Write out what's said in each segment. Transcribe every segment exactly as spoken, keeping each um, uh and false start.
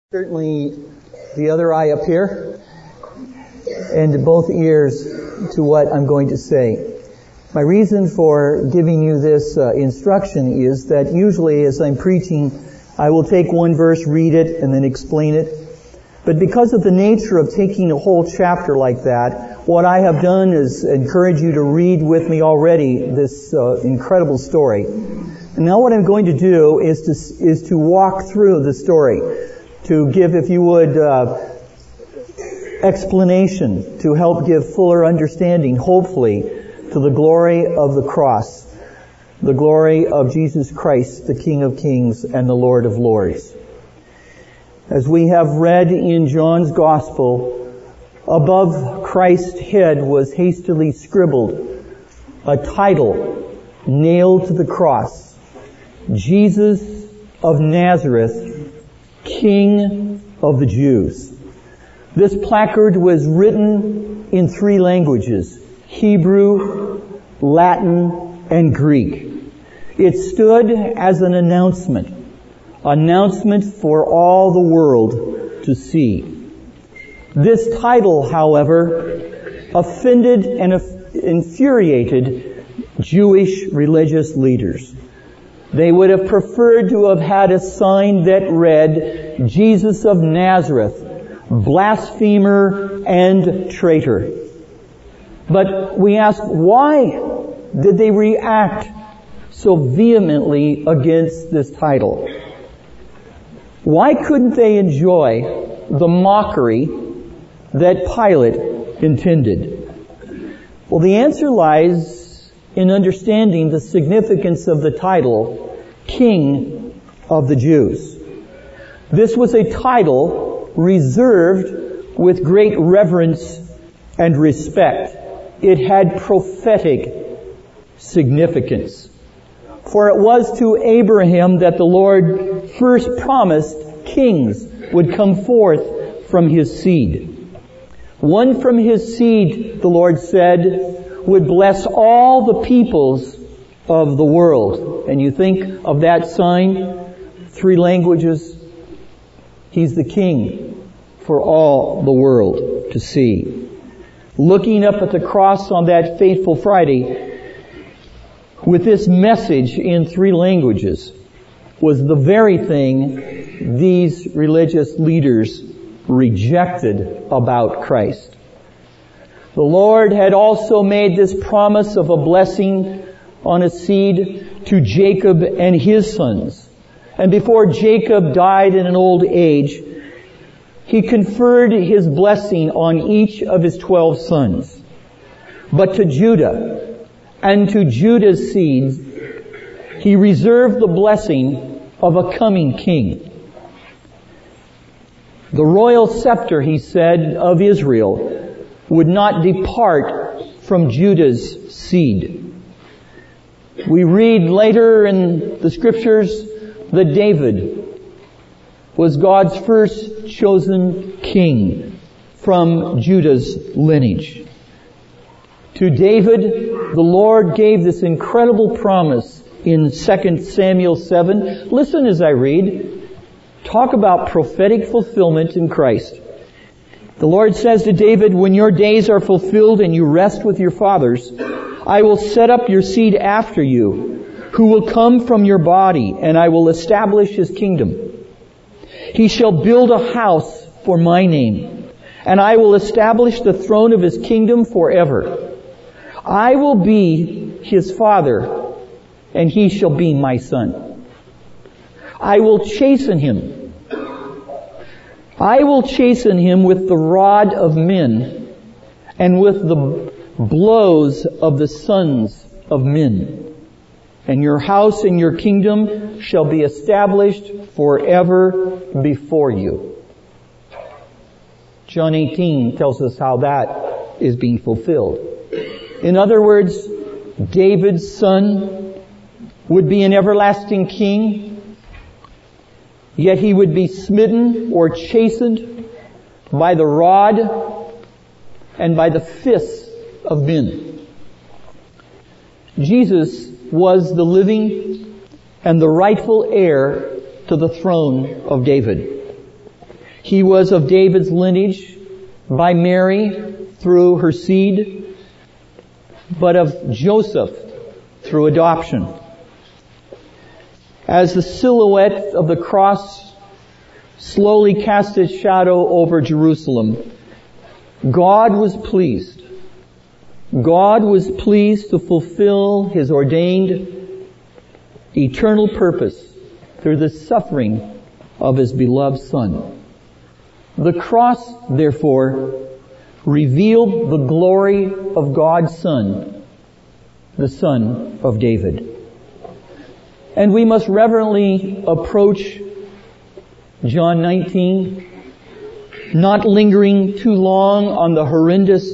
Certainly the other eye up here and both ears to what I'm going to say. My reason for giving you this uh, instruction is that usually as I'm preaching, I will take one verse, read it, and then explain it. But because of the nature of taking a whole chapter like that, what I have done is encourage you to read with me already this uh, incredible story. And now what I'm going to do is to, is to walk through the story, to give, if you would, uh, explanation, to help give fuller understanding, hopefully, to the glory of the cross, the glory of Jesus Christ, the King of Kings and the Lord of Lords. As we have read in John's Gospel, above Christ's head was hastily scribbled a title nailed to the cross: Jesus of Nazareth, King of the Jews. This placard was written in three languages: Hebrew, Latin, and Greek. It stood as an announcement, announcement for all the world to see. This title, however, offended and infuriated Jewish religious leaders. They would have preferred to have had a sign that read, Jesus of Nazareth, blasphemer and traitor. But we ask, why did they react so vehemently against this title? Why couldn't they enjoy the mockery that Pilate intended? Well, the answer lies in understanding the significance of the title, King of the Jews. This was a title reserved with great reverence and respect. It had prophetic significance. For it was to Abraham that the Lord first promised kings would come forth from his seed. One from his seed, the Lord said, would bless all the peoples of the world. And you think of that sign, three languages, he's the king for all the world to see. Looking up at the cross on that fateful Friday with this message in three languages was the very thing these religious leaders rejected about Christ. The Lord had also made this promise of a blessing on a seed to Jacob and his sons. And before Jacob died in an old age, he conferred his blessing on each of his twelve sons. But to Judah and to Judah's seeds, he reserved the blessing of a coming king. The royal scepter, he said, of Israel would not depart from Judah's seed. We read later in the scriptures that David was God's first chosen king from Judah's lineage. To David, the Lord gave this incredible promise in Second Samuel seven. Listen as I read. Talk about prophetic fulfillment in Christ. The Lord says to David, when your days are fulfilled and you rest with your fathers, I will set up your seed after you, who will come from your body, and I will establish his kingdom. He shall build a house for my name, and I will establish the throne of his kingdom forever. I will be his father, and he shall be my son. I will chasten him. I will chasten him with the rod of men and with the blows of the sons of men. And your house and your kingdom shall be established forever before you. John eighteen tells us how that is being fulfilled. In other words, David's son would be an everlasting king, yet he would be smitten or chastened by the rod and by the fists of men. Jesus was the living and the rightful heir to the throne of David. He was of David's lineage by Mary through her seed, but of Joseph through adoption. As the silhouette of the cross slowly cast its shadow over Jerusalem, God was pleased. God was pleased to fulfill His ordained eternal purpose through the suffering of His beloved Son. The cross, therefore, revealed the glory of God's Son, the Son of David. And we must reverently approach John nineteen, not lingering too long on the horrendous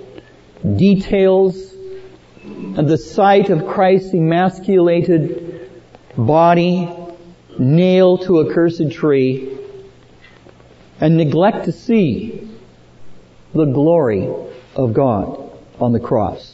details and the sight of Christ's emasculated body nailed to a cursed tree, and neglect to see the glory of God on the cross.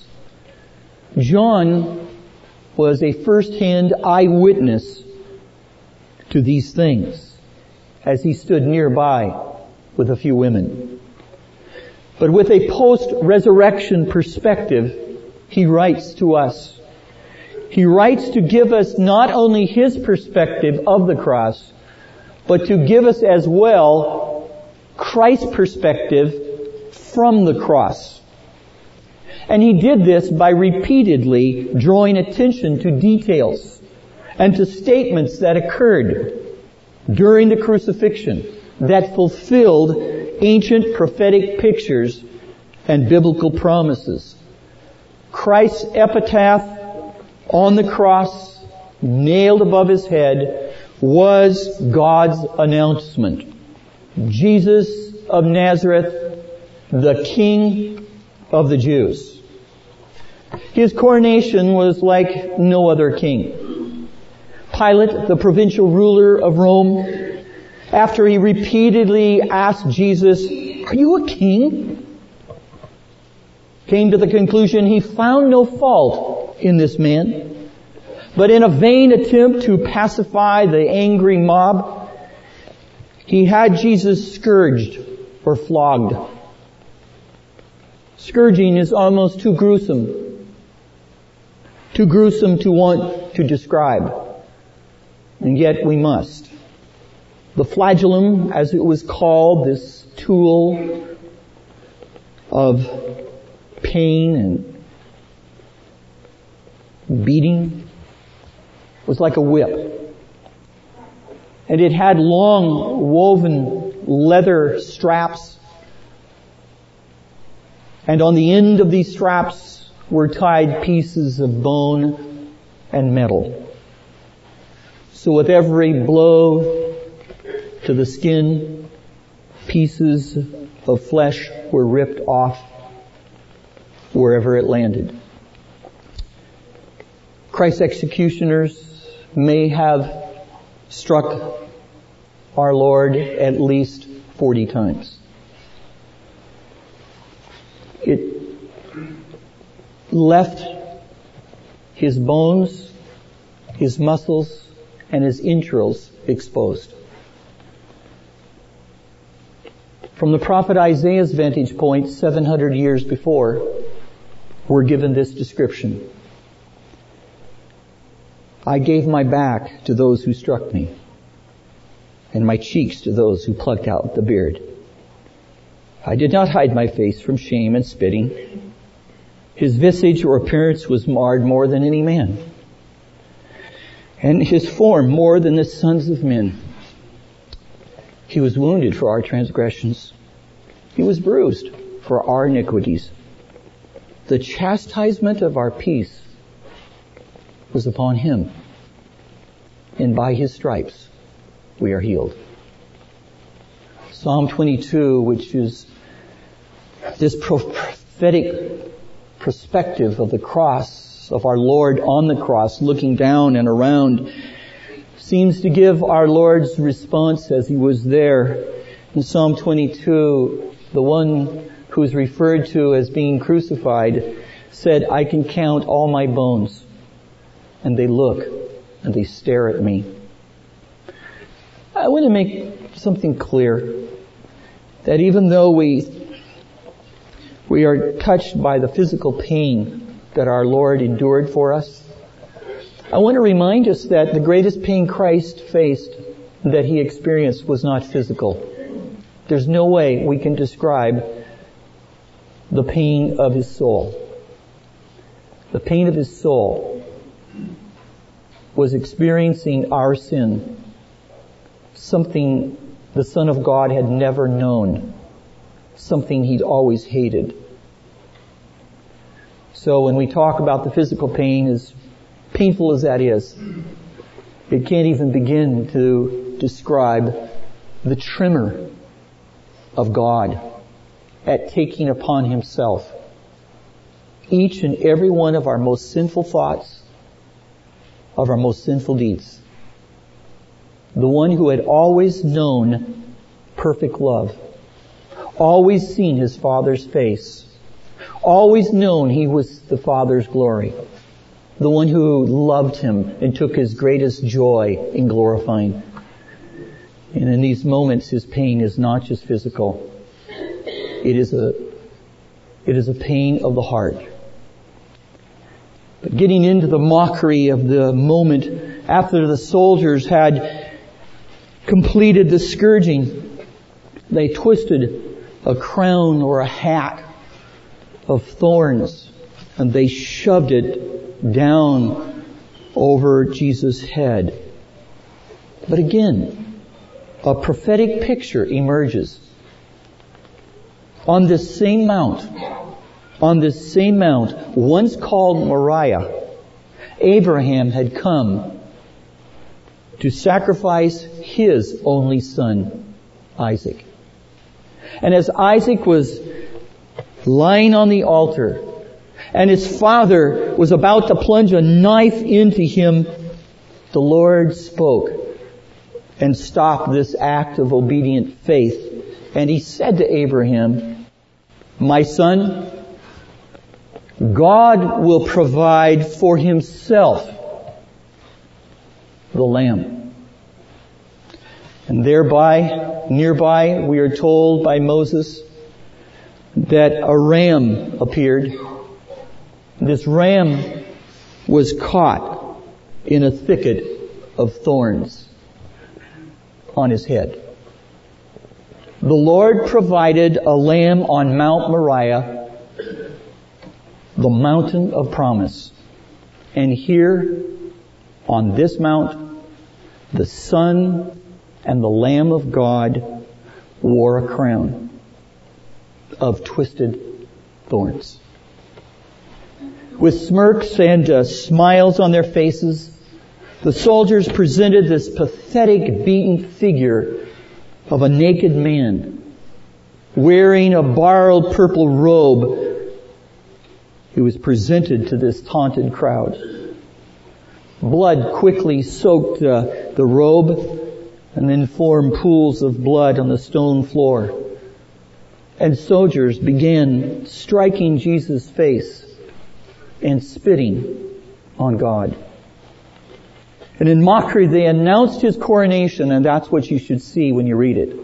John was a first-hand eyewitness to these things as he stood nearby with a few women. But with a post-resurrection perspective, he writes to us. He writes to give us not only his perspective of the cross, but to give us as well Christ's perspective from the cross. And he did this by repeatedly drawing attention to details and to statements that occurred during the crucifixion that fulfilled ancient prophetic pictures and biblical promises. Christ's epitaph on the cross, nailed above his head, was God's announcement. Jesus of Nazareth, the King of the Jews. His coronation was like no other king. Pilate, the provincial ruler of Rome, after he repeatedly asked Jesus, "Are you a king?" came to the conclusion he found no fault in this man. But in a vain attempt to pacify the angry mob, he had Jesus scourged or flogged. Scourging is almost too gruesome. Too gruesome to want to describe. And yet we must. The flagellum, as it was called, this tool of pain and beating, was like a whip. And it had long woven leather straps. And on the end of these straps were tied pieces of bone and metal. So with every blow to the skin, pieces of flesh were ripped off wherever it landed. Christ's executioners may have struck our Lord at least forty times. It left his bones, his muscles, and his entrails exposed. From the prophet Isaiah's vantage point, seven hundred years before, we're given this description. I gave my back to those who struck me, and my cheeks to those who plucked out the beard. I did not hide my face from shame and spitting. His visage or appearance was marred more than any man, and his form more than the sons of men. He was wounded for our transgressions. He was bruised for our iniquities. The chastisement of our peace was upon him, and by his stripes we are healed. Psalm twenty-two, which is this prophetic perspective of the cross, of our Lord on the cross, looking down and around, seems to give our Lord's response as he was there. In Psalm twenty-two, the one who is referred to as being crucified said, I can count all my bones, and they look and they stare at me. I want to make something clear. that even though we, we are touched by the physical pain that our Lord endured for us, I want to remind us that the greatest pain Christ faced, that He experienced, was not physical. There's no way we can describe the pain of His soul. The pain of His soul was experiencing our sin, something the Son of God had never known, something He'd always hated. So when we talk about the physical pain, as painful as that is, it can't even begin to describe the tremor of God at taking upon Himself each and every one of our most sinful thoughts, of our most sinful deeds. The one who had always known perfect love, always seen His Father's face, always known He was the Father's glory, the one who loved Him and took His greatest joy in glorifying. And in these moments, His pain is not just physical. It is a, it is a pain of the heart. But getting into the mockery of the moment after the soldiers had completed the scourging, they twisted a crown or a hat of thorns and they shoved it down over Jesus' head. But again, a prophetic picture emerges. On this same mount, on this same mount, once called Moriah, Abraham had come to sacrifice his only son, Isaac. And as Isaac was lying on the altar, and his father was about to plunge a knife into him, the Lord spoke and stopped this act of obedient faith. And He said to Abraham, "My son, God will provide for Himself the lamb." And thereby, nearby, we are told by Moses that a ram appeared. This ram was caught in a thicket of thorns on his head. The Lord provided a lamb on Mount Moriah, the mountain of promise. And here, on this mount, the Son and the Lamb of God wore a crown of twisted thorns. With smirks and uh, smiles on their faces, the soldiers presented this pathetic, beaten figure of a naked man wearing a borrowed purple robe. He was presented to this taunted crowd. Blood quickly soaked uh, the robe and then formed pools of blood on the stone floor. And soldiers began striking Jesus' face and spitting on God. And in mockery, they announced His coronation, and that's what you should see when you read it.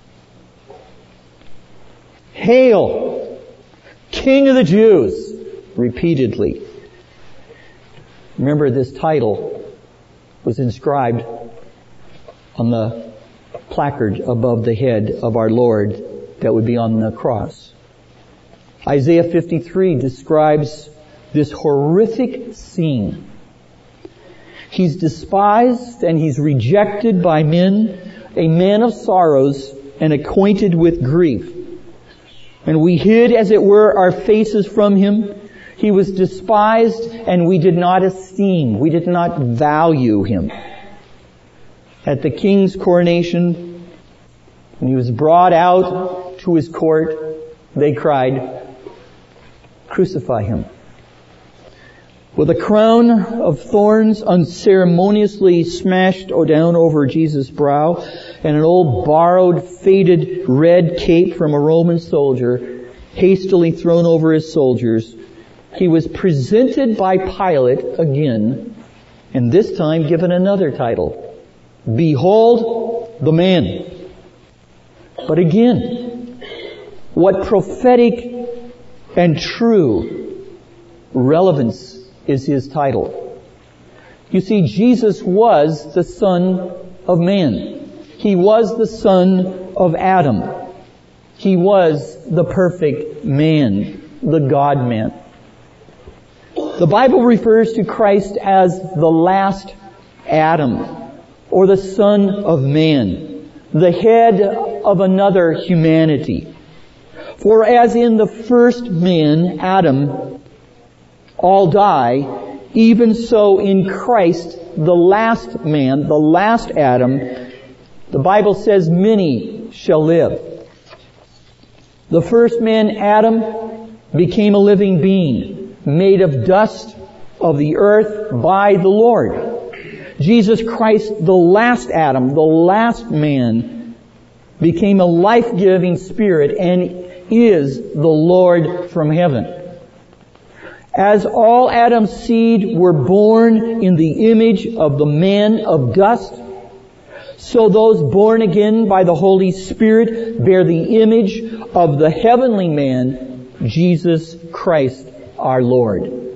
"Hail, King of the Jews!" repeatedly. Remember, this title was inscribed on the placard above the head of our Lord that would be on the cross. Isaiah fifty-three describes this horrific scene. He's despised and He's rejected by men, a man of sorrows and acquainted with grief. And we hid, as it were, our faces from Him. He was despised and we did not esteem, we did not value Him. At the king's coronation, when He was brought out to His court, they cried, "Crucify Him." With a crown of thorns unceremoniously smashed down over Jesus' brow, and an old borrowed, faded red cape from a Roman soldier hastily thrown over His soldiers, He was presented by Pilate again, and this time given another title. "Behold the man." But again, What prophetic and true relevance is his title? You see, Jesus was the Son of Man. He was the son of Adam. He was the perfect man, the God-man. The Bible refers to Christ as the last Adam, or the Son of Man, the head of another humanity. For as in the first man, Adam, all die, even so in Christ, the last man, the last Adam, the Bible says many shall live. The first man, Adam, became a living being, made of dust of the earth by the Lord. Jesus Christ, the last Adam, the last man, became a life-giving spirit and is the Lord from heaven. As all Adam's seed were born in the image of the man of dust, so those born again by the Holy Spirit bear the image of the heavenly man, Jesus Christ our Lord.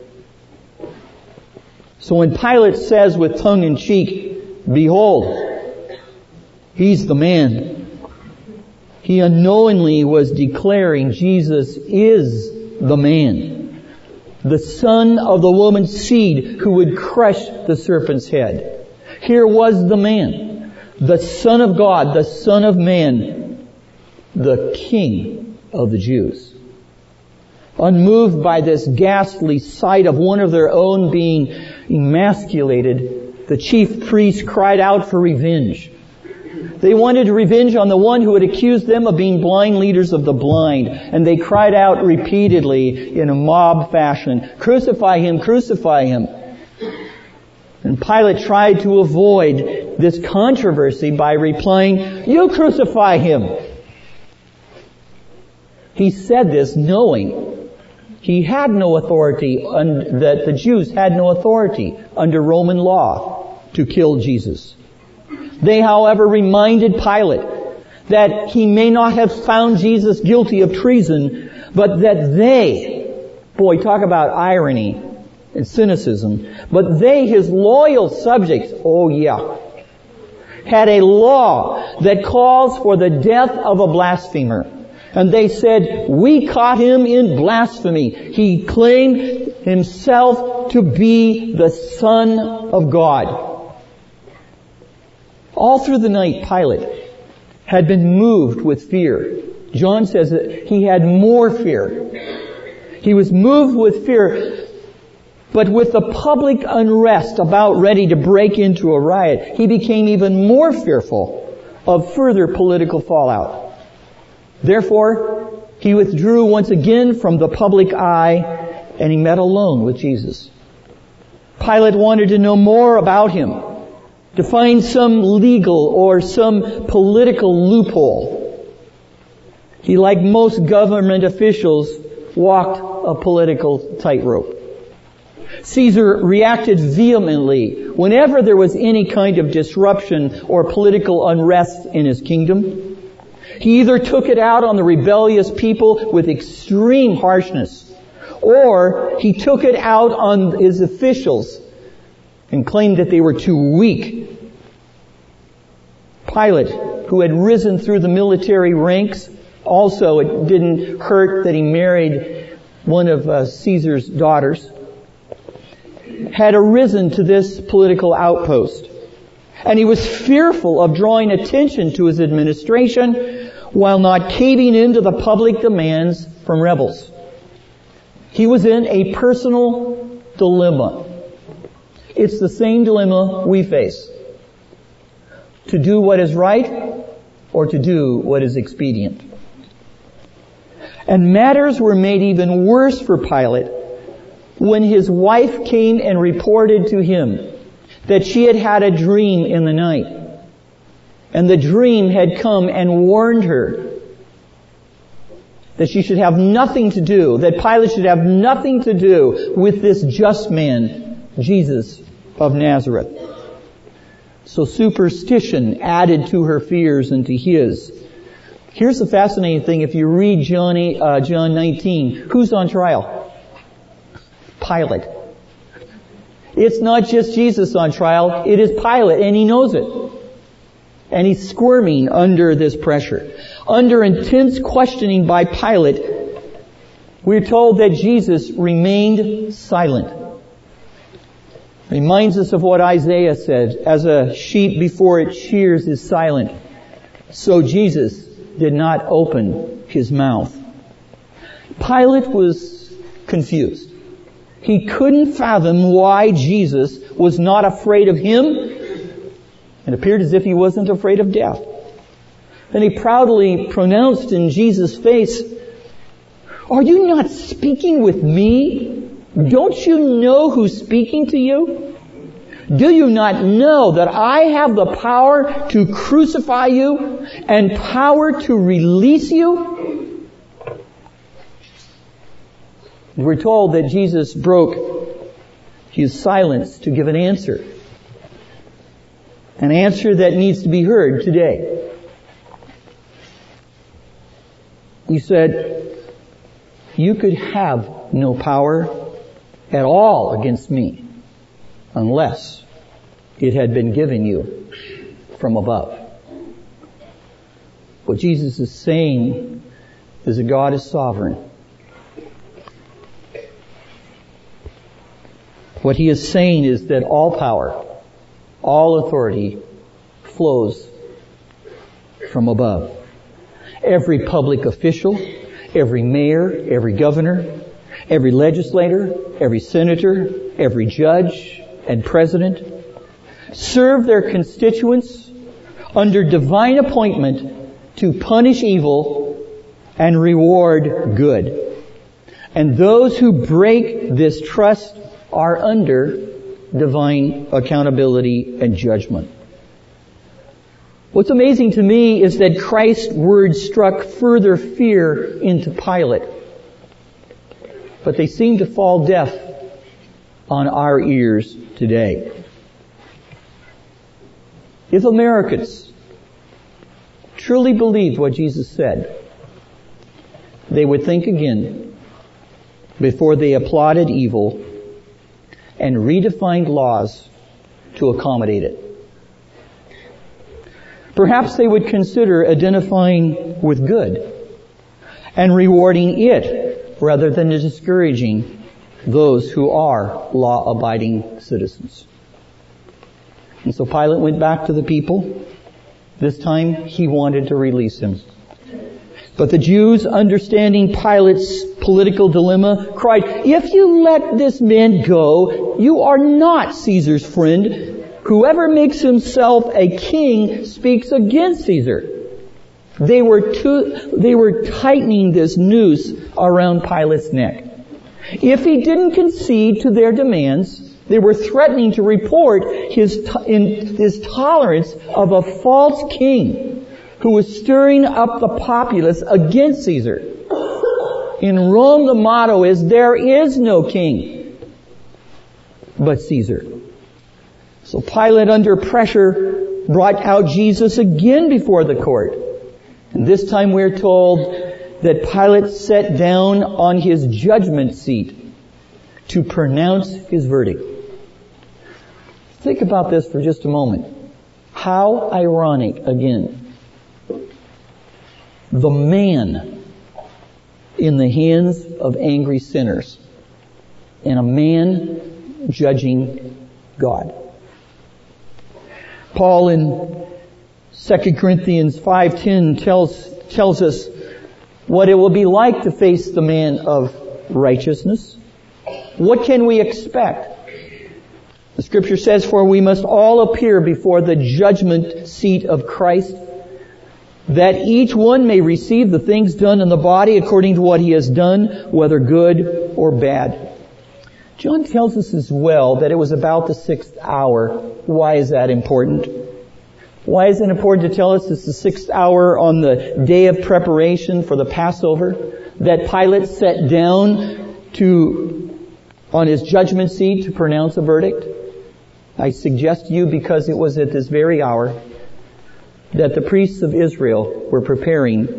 So when Pilate says with tongue in cheek, "Behold, he's the man," he unknowingly was declaring Jesus is the man, the son of the woman's seed who would crush the serpent's head. Here was the man, the Son of God, the Son of Man, the King of the Jews. Unmoved by this ghastly sight of one of their own being emasculated, the chief priests cried out for revenge. They wanted revenge on the one who had accused them of being blind leaders of the blind. And they cried out repeatedly in a mob fashion, "Crucify him, crucify him." And Pilate tried to avoid this controversy by replying, "You crucify him." He said this knowing he had no authority, un- that the Jews had no authority under Roman law to kill Jesus. They, however, reminded Pilate that he may not have found Jesus guilty of treason, but that they, boy, talk about irony and cynicism, but they, his loyal subjects, oh yeah, had a law that calls for the death of a blasphemer. And they said, "We caught him in blasphemy. He claimed himself to be the Son of God." All through the night, Pilate had been moved with fear. John says that he had more fear. He was moved with fear, but with the public unrest about ready to break into a riot, he became even more fearful of further political fallout. Therefore, he withdrew once again from the public eye and he met alone with Jesus. Pilate wanted to know more about him, to find some legal or some political loophole. He, like most government officials, walked a political tightrope. Caesar reacted vehemently whenever there was any kind of disruption or political unrest in his kingdom. He either took it out on the rebellious people with extreme harshness, or he took it out on his officials and claimed that they were too weak. Pilate, who had risen through the military ranks, also it didn't hurt that he married one of uh, Caesar's daughters, had arisen to this political outpost. And he was fearful of drawing attention to his administration while not caving in to the public demands from rebels. He was in a personal dilemma. It's the same dilemma we face. To do what is right or to do what is expedient. And matters were made even worse for Pilate when his wife came and reported to him that she had had a dream in the night. And the dream had come and warned her that she should have nothing to do, that Pilate should have nothing to do with this just man, Jesus of Nazareth. So superstition added to her fears and to his. Here's the fascinating thing. If you read John, eight, uh, John nineteen, who's on trial? Pilate. It's not just Jesus on trial. It is Pilate, and he knows it. And he's squirming under this pressure. Under intense questioning by Pilate, we're told that Jesus remained silent. Reminds us of what Isaiah said, as a sheep before it shears is silent, so Jesus did not open his mouth. Pilate was confused. He couldn't fathom why Jesus was not afraid of him. It appeared as if he wasn't afraid of death. And he proudly pronounced in Jesus' face, "Are you not speaking with me? Don't you know who's speaking to you? Do you not know that I have the power to crucify you and power to release you?" We're told that Jesus broke his silence to give an answer. An answer that needs to be heard today. He said, "You could have no power at all against me unless it had been given you from above." What Jesus is saying is that God is sovereign. What he is saying is that all power, all authority flows from above. Every public official, every mayor, every governor, every legislator, every senator, every judge and president serve their constituents under divine appointment to punish evil and reward good. And those who break this trust are under divine accountability and judgment. What's amazing to me is that Christ's words struck further fear into Pilate. But they seem to fall deaf on our ears today. If Americans truly believed what Jesus said, they would think again before they applauded evil and redefined laws to accommodate it. Perhaps they would consider identifying with good and rewarding it rather than discouraging those who are law-abiding citizens. And so Pilate went back to the people. This time he wanted to release him. But the Jews, understanding Pilate's political dilemma, cried, "If you let this man go, you are not Caesar's friend. Whoever makes himself a king speaks against Caesar." They were too, they were tightening this noose around Pilate's neck. If he didn't concede to their demands, they were threatening to report his, in, his tolerance of a false king who was stirring up the populace against Caesar. In Rome, the motto is, "There is no king but Caesar." So Pilate, under pressure, brought out Jesus again before the court. And this time we're told that Pilate sat down on his judgment seat to pronounce his verdict. Think about this for just a moment. How ironic, again. The man in the hands of angry sinners, and a man judging God. Paul in Second Corinthians five ten tells tells us what it will be like to face the man of righteousness. What can we expect? The Scripture says, "For we must all appear before the judgment seat of Christ, that each one may receive the things done in the body according to what he has done, whether good or bad." John tells us as well that it was about the sixth hour. Why is that important? Why is it important to tell us it's the sixth hour on the day of preparation for the Passover, that Pilate sat down to, on his judgment seat to pronounce a verdict? I suggest to you because it was at this very hour that the priests of Israel were preparing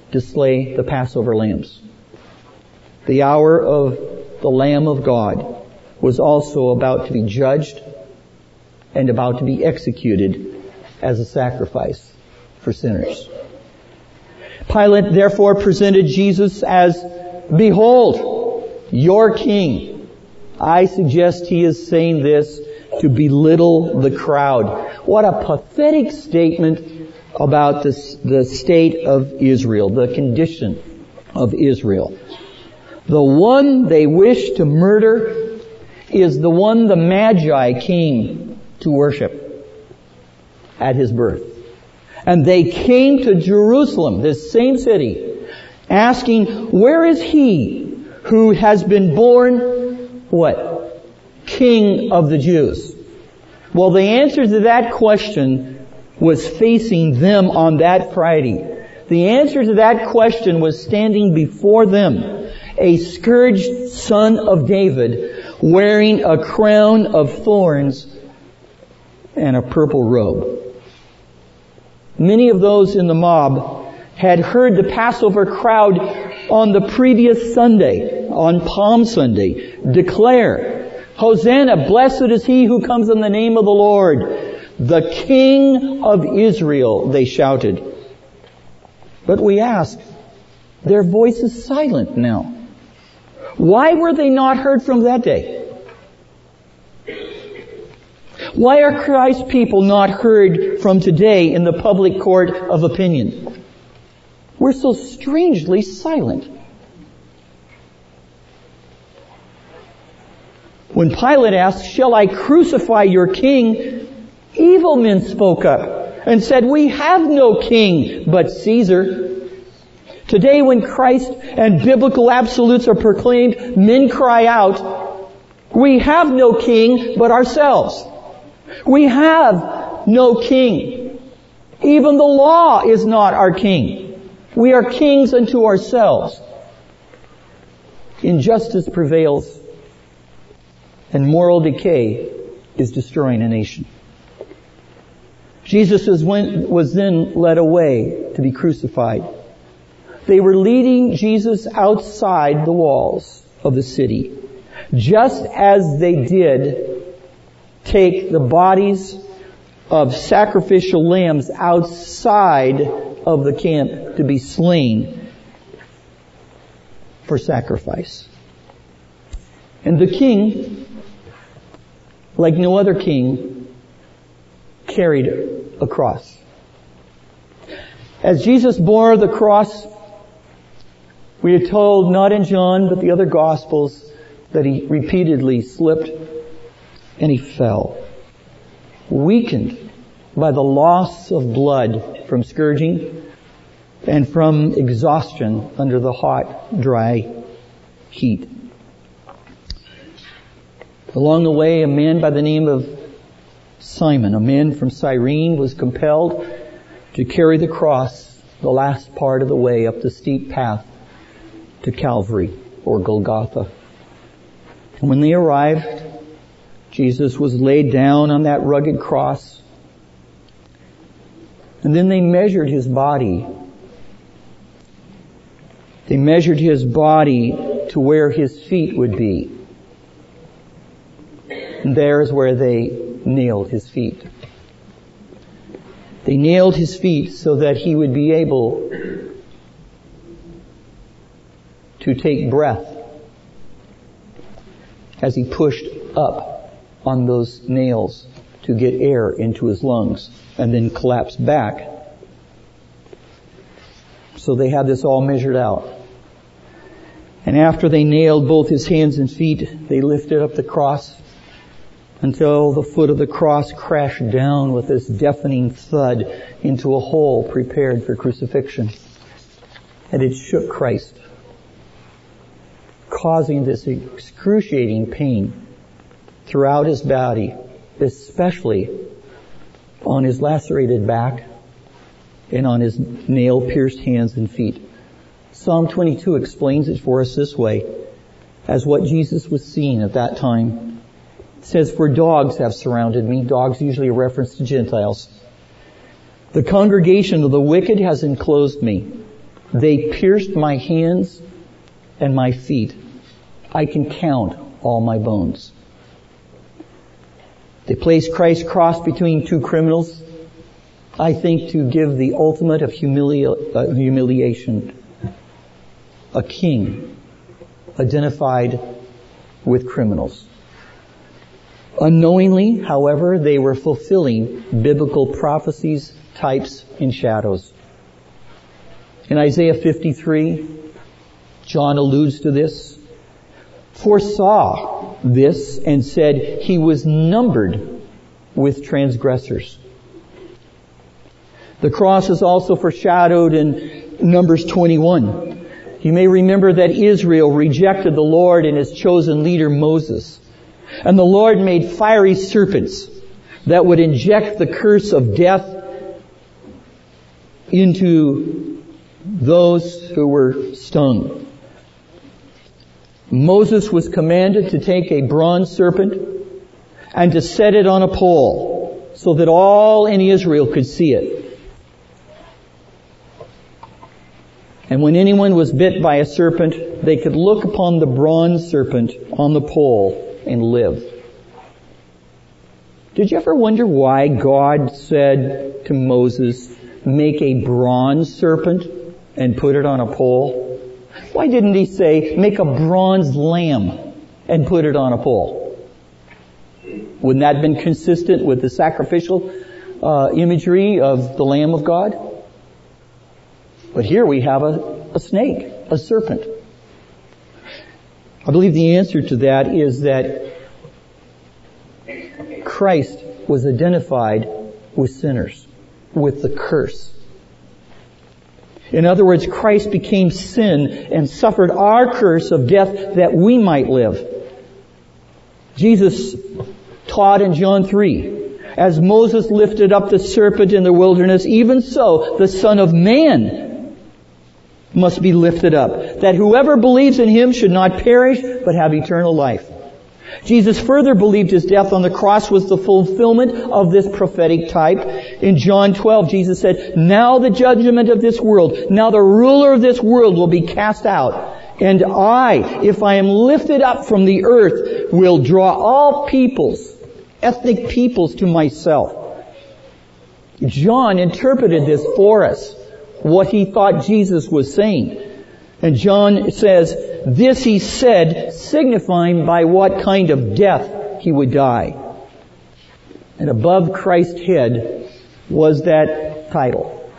to slay the Passover lambs. The hour of the Lamb of God was also about to be judged and about to be executed as a sacrifice for sinners. Pilate therefore presented Jesus as, "Behold, your king." I suggest he is saying this to belittle the crowd. What a pathetic statement about the, the state of Israel, the condition of Israel. The one they wish to murder is the one the Magi came to worship at his birth. And they came to Jerusalem, this same city, asking, "Where is he who has been born," what? "King of the Jews?" Well, the answer to that question was facing them on that Friday. The answer to that question was standing before them, a scourged son of David, wearing a crown of thorns and a purple robe. Many of those in the mob had heard the Passover crowd on the previous Sunday, on Palm Sunday, declare, "Hosanna, blessed is he who comes in the name of the Lord. The King of Israel," they shouted. But we ask, their voice is silent now. Why were they not heard from that day? Why are Christ's people not heard from today in the public court of opinion? We're so strangely silent. When Pilate asked, "Shall I crucify your king?" evil men spoke up and said, "We have no king but Caesar." Today, when Christ and biblical absolutes are proclaimed, men cry out, "We have no king but ourselves. We have no king. Even the law is not our king. We are kings unto ourselves." Injustice prevails, and moral decay is destroying a nation. Jesus was, went, was then led away to be crucified. They were leading Jesus outside the walls of the city, just as they did take the bodies of sacrificial lambs outside of the camp to be slain for sacrifice. And the king, like no other king, carried a cross. As Jesus bore the cross, we are told, not in John, but the other Gospels, that he repeatedly slipped and he fell, weakened by the loss of blood from scourging and from exhaustion under the hot, dry heat. Along the way, a man by the name of Simon, a man from Cyrene, was compelled to carry the cross the last part of the way up the steep path to Calvary, or Golgotha. And when they arrived, Jesus was laid down on that rugged cross. And then they measured his body. They measured his body to where his feet would be. And there's where they nailed his feet. They nailed his feet so that he would be able to take breath as he pushed up on those nails to get air into his lungs and then collapse back. So they had this all measured out. And after they nailed both his hands and feet, they lifted up the cross until the foot of the cross crashed down with this deafening thud into a hole prepared for crucifixion. And it shook Christ, causing this excruciating pain throughout his body, especially on his lacerated back and on his nail-pierced hands and feet. Psalm twenty-two explains it for us this way, as what Jesus was seeing at that time. It says, "For dogs have surrounded me." Dogs usually a reference to Gentiles. "The congregation of the wicked has enclosed me. They pierced my hands and my feet. I can count all my bones. They placed Christ's cross between two criminals, I think to give the ultimate of humili- uh, humiliation. A king identified with criminals. Unknowingly, however, they were fulfilling biblical prophecies, types, and shadows. In Isaiah fifty-three, John alludes to this, foresaw this and said he was numbered with transgressors. The cross is also foreshadowed in Numbers twenty-one. You may remember that Israel rejected the Lord and his chosen leader Moses. And the Lord made fiery serpents that would inject the curse of death into those who were stung. Moses was commanded to take a bronze serpent and to set it on a pole so that all in Israel could see it. And when anyone was bit by a serpent, they could look upon the bronze serpent on the pole and live. Did you ever wonder why God said to Moses, make a bronze serpent and put it on a pole? Why didn't he say, make a bronze lamb and put it on a pole? Wouldn't that have been consistent with the sacrificial uh, imagery of the Lamb of God? But here we have a, a snake, a serpent. I believe the answer to that is that Christ was identified with sinners, with the curse. In other words, Christ became sin and suffered our curse of death that we might live. Jesus taught in John three, as Moses lifted up the serpent in the wilderness, even so the Son of Man must be lifted up, that whoever believes in him should not perish, but have eternal life. Jesus further believed his death on the cross was the fulfillment of this prophetic type. In John twelve, Jesus said, now the judgment of this world, now the ruler of this world will be cast out. And I, if I am lifted up from the earth, will draw all peoples, ethnic peoples to myself. John interpreted this for us, what he thought Jesus was saying. And John says, this he said, signifying by what kind of death he would die. And above Christ's head was that title.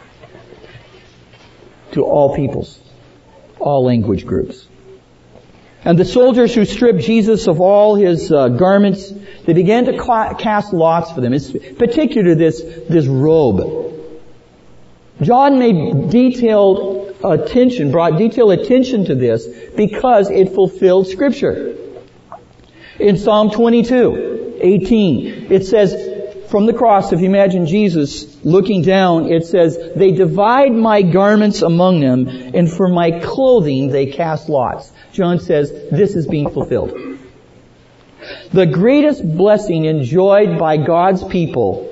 To all peoples, all language groups. And the soldiers who stripped Jesus of all his uh, garments, they began to ca- cast lots for them. It's particular this, this robe. John made detailed attention, brought detailed attention to this because it fulfilled Scripture. In Psalm twenty-two, eighteen, it says, from the cross, if you imagine Jesus looking down, it says, they divide my garments among them, and for my clothing they cast lots. John says, this is being fulfilled. The greatest blessing enjoyed by God's people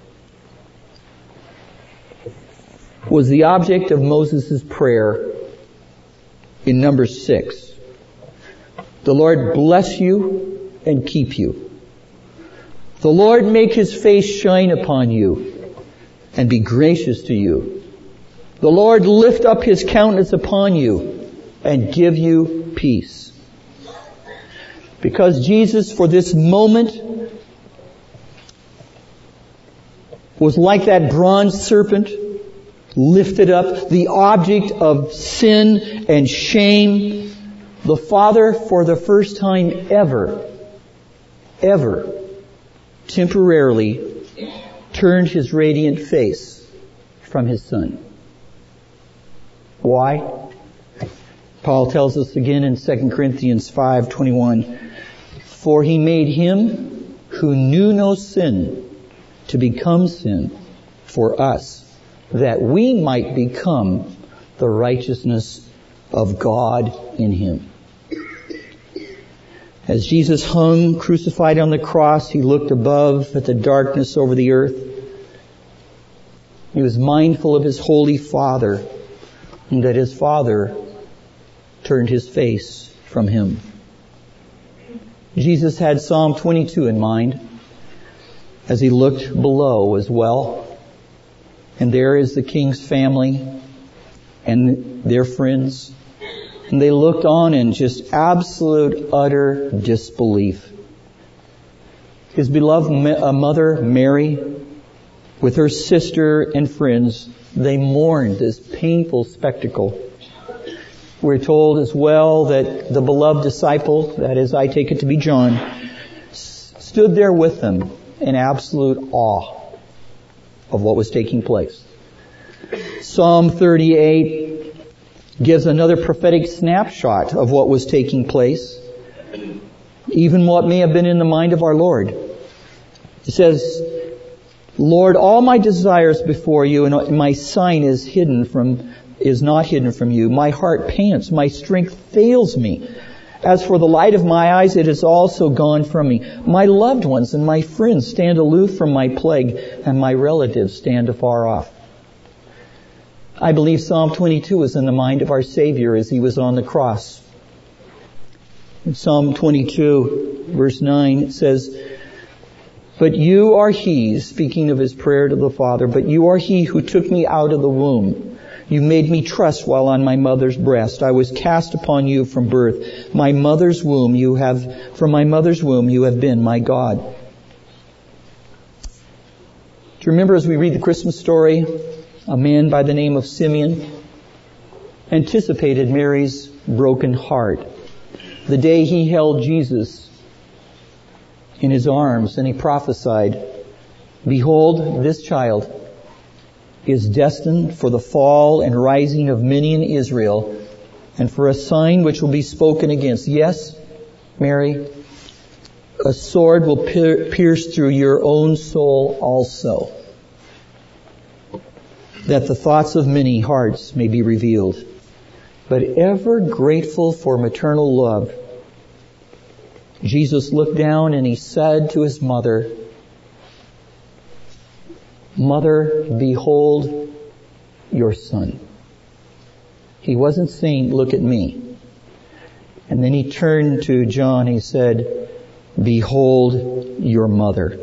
was the object of Moses' prayer in Numbers six. The Lord bless you and keep you. The Lord make his face shine upon you and be gracious to you. The Lord lift up his countenance upon you and give you peace. Because Jesus, for this moment, was like that bronze serpent, lifted up, the object of sin and shame. The Father, for the first time ever, ever, temporarily turned his radiant face from his Son. Why? Paul tells us again in Second Corinthians five twenty-one, for he made him who knew no sin to become sin for us, that we might become the righteousness of God in him. As Jesus hung crucified on the cross, he looked above at the darkness over the earth. He was mindful of his holy Father, and that his father turned his face from him. Jesus had Psalm twenty-two in mind as he looked below as well. And there is the king's family and their friends. And they looked on in just absolute, utter disbelief. His beloved mother, Mary, with her sister and friends, they mourned this painful spectacle. We're told as well that the beloved disciple, that is, I take it to be John, stood there with them in absolute awe of what was taking place. Psalm thirty-eight gives another prophetic snapshot of what was taking place, even what may have been in the mind of our Lord. It says, Lord, all my desires before you, and my sign is hidden from, is not hidden from you. My heart pants, my strength fails me. As for the light of my eyes, it is also gone from me. My loved ones and my friends stand aloof from my plague, and my relatives stand afar off. I believe Psalm twenty-two is in the mind of our Savior as he was on the cross. In Psalm twenty-two, verse nine, it says, But you are he, speaking of his prayer to the Father, but you are he who took me out of the womb. You made me trust while on my mother's breast. I was cast upon you from birth. My mother's womb you have, from my mother's womb you have been my God. Do you remember as we read the Christmas story, a man by the name of Simeon anticipated Mary's broken heart. The day he held Jesus in his arms and he prophesied, Behold, this child is destined for the fall and rising of many in Israel, and for a sign which will be spoken against. Yes, Mary, a sword will pierce through your own soul also, that the thoughts of many hearts may be revealed. But ever grateful for maternal love, Jesus looked down and he said to his mother, Mother, behold your son. He wasn't saying, look at me. And then he turned to John, he said, Behold your mother.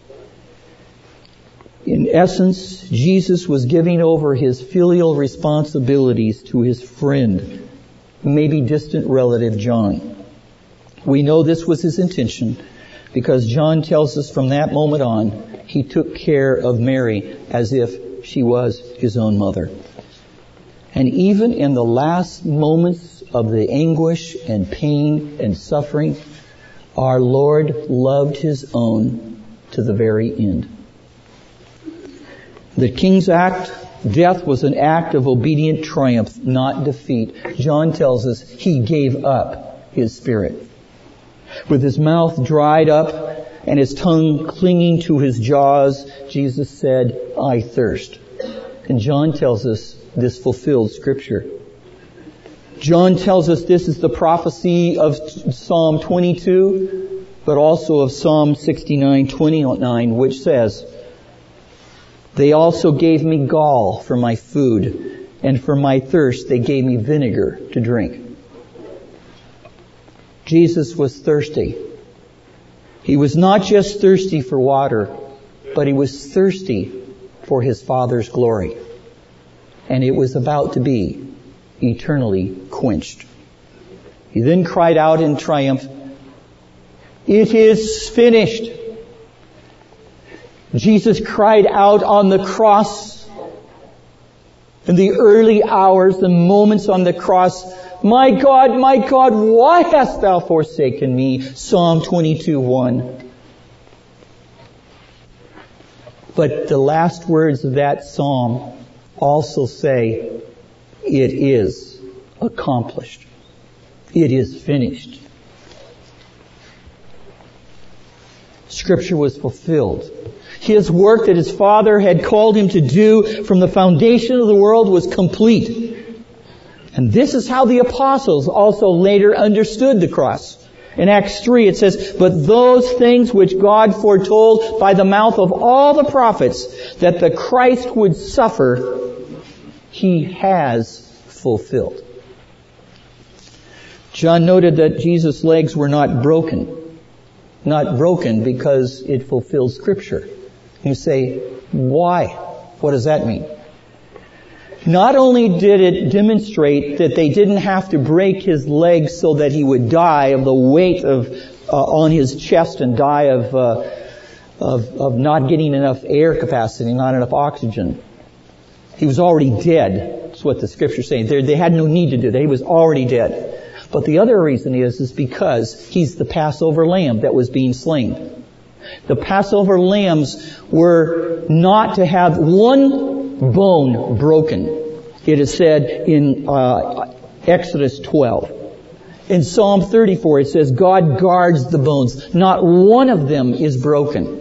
In essence, Jesus was giving over his filial responsibilities to his friend, maybe distant relative John. We know this was his intention because John tells us from that moment on, he took care of Mary as if she was his own mother. And even in the last moments of the anguish and pain and suffering, our Lord loved his own to the very end. The king's act, death, was an act of obedient triumph, not defeat. John tells us he gave up his spirit. With his mouth dried up and his tongue clinging to his jaws, Jesus said, I thirst. And John tells us this fulfilled Scripture. John tells us this is the prophecy of Psalm twenty-two, but also of Psalm sixty-nine twenty-nine, which says, They also gave me gall for my food, and for my thirst they gave me vinegar to drink. Jesus was thirsty. He was not just thirsty for water, but he was thirsty for his Father's glory. And it was about to be eternally quenched. He then cried out in triumph, It is finished. Jesus cried out on the cross in the early hours, the moments on the cross, My God, my God, why hast thou forsaken me? Psalm twenty-two one. But the last words of that psalm also say, It is accomplished. It is finished. Scripture was fulfilled. His work that his Father had called him to do from the foundation of the world was complete. And this is how the apostles also later understood the cross. In Acts three it says, But those things which God foretold by the mouth of all the prophets, that the Christ would suffer, he has fulfilled. John noted that Jesus' legs were not broken. Not broken because it fulfills Scripture. You say, why? What does that mean? Not only did it demonstrate that they didn't have to break his legs so that he would die of the weight of uh, on his chest and die of, uh, of of not getting enough air capacity, not enough oxygen. He was already dead. That's what the Scripture's saying. They, they had no need to do that. He was already dead. But the other reason is, is because he's the Passover lamb that was being slain. The Passover lambs were not to have one bone broken. It is said in uh, Exodus twelve. In Psalm thirty-four it says, God guards the bones. Not one of them is broken.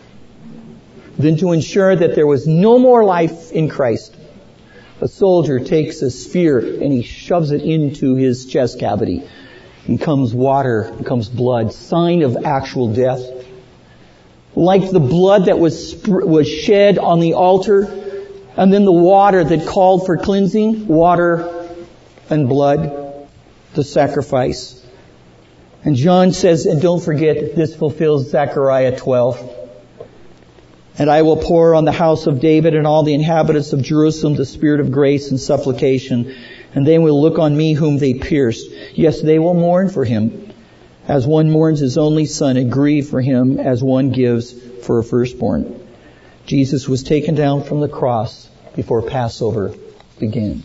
Then to ensure that there was no more life in Christ, a soldier takes a spear and he shoves it into his chest cavity. And comes water, comes blood, sign of actual death. Like the blood that was was shed on the altar, and then the water that called for cleansing, water and blood, the sacrifice. And John says, and don't forget, this fulfills Zechariah twelve. And I will pour on the house of David and all the inhabitants of Jerusalem the spirit of grace and supplication, and they will look on me whom they pierced. Yes, they will mourn for him, as one mourns his only son, and grieve for him as one gives for a firstborn. Jesus was taken down from the cross before Passover began.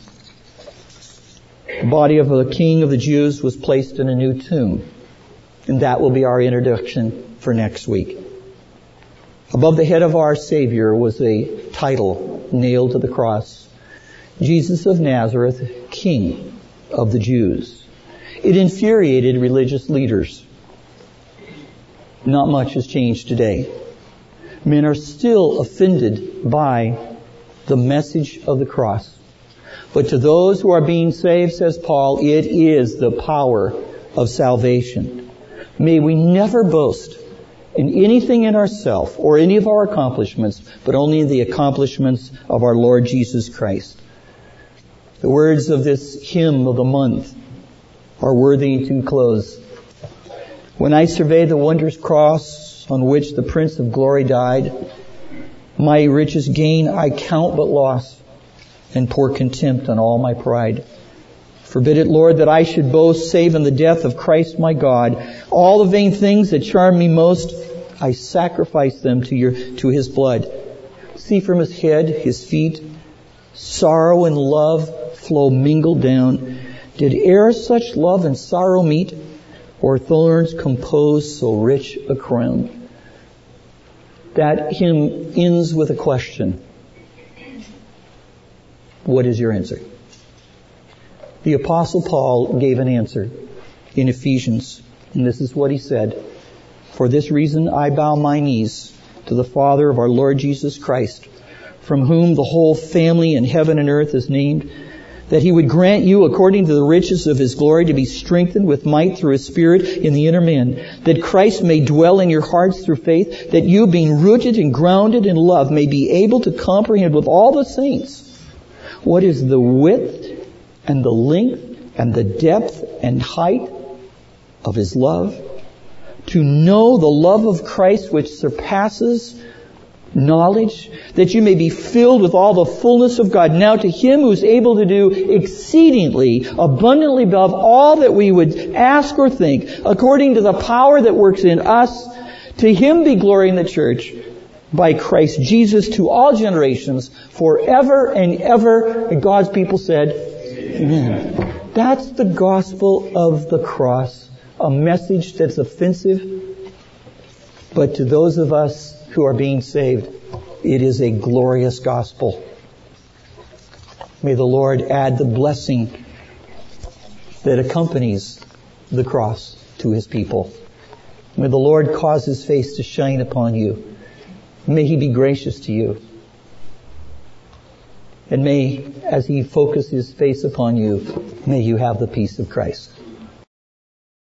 The body of the King of the Jews was placed in a new tomb, and that will be our introduction for next week. Above the head of our Savior was a title nailed to the cross. Jesus of Nazareth, King of the Jews. It infuriated religious leaders. Not much has changed today. Men are still offended by the message of the cross. But to those who are being saved, says Paul, it is the power of salvation. May we never boast in anything in ourselves or any of our accomplishments, but only in the accomplishments of our Lord Jesus Christ. The words of this hymn of the month are worthy to close. When I survey the wondrous cross on which the Prince of Glory died, my richest gain I count but loss, and pour contempt on all my pride. Forbid it, Lord, that I should boast save in the death of Christ my God. All the vain things that charm me most, I sacrifice them to your to His blood. See from His head, His feet, sorrow and love flow mingled down. Did e'er such love and sorrow meet, or thorns compose so rich a crown? That hymn ends with a question. What is your answer? The Apostle Paul gave an answer in Ephesians, and this is what he said. For this reason I bow my knees to the Father of our Lord Jesus Christ, from whom the whole family in heaven and earth is named, that He would grant you, according to the riches of His glory, to be strengthened with might through His Spirit in the inner man, that Christ may dwell in your hearts through faith, that you, being rooted and grounded in love, may be able to comprehend with all the saints what is the width and the length and the depth and height of His love, to know the love of Christ which surpasses knowledge, that you may be filled with all the fullness of God. Now to Him who is able to do exceedingly abundantly above all that we would ask or think, according to the power that works in us, to Him be glory in the church by Christ Jesus to all generations, forever and ever. And God's people said, Amen. That's the gospel of the cross. A message that's offensive, but to those of us who are being saved, it is a glorious gospel. May the Lord add the blessing that accompanies the cross to His people. May the Lord cause His face to shine upon you. May He be gracious to you. And may, as He focuses His face upon you, may you have the peace of Christ.